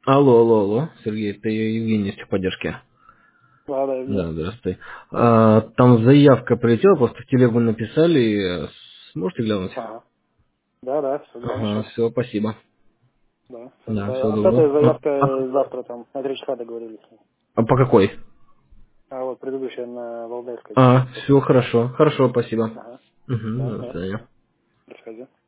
Алло, алло, алло, Сергей, это Евгений из техподдержки. Да, да, Да, Евгений. здравствуй. Там заявка прилетела, просто в телегу написали. Сможете глянуть? Ага. Да, да, все, гляну Ага, сейчас. все, спасибо. Да, все. Да, всего Пятая доброго. заявка завтра там, на 3 часа договорились. А по какой? А вот предыдущая на Валдайской. Все хорошо. Хорошо, спасибо. Ага. Угу, Да, до да, свидания. все. До связи.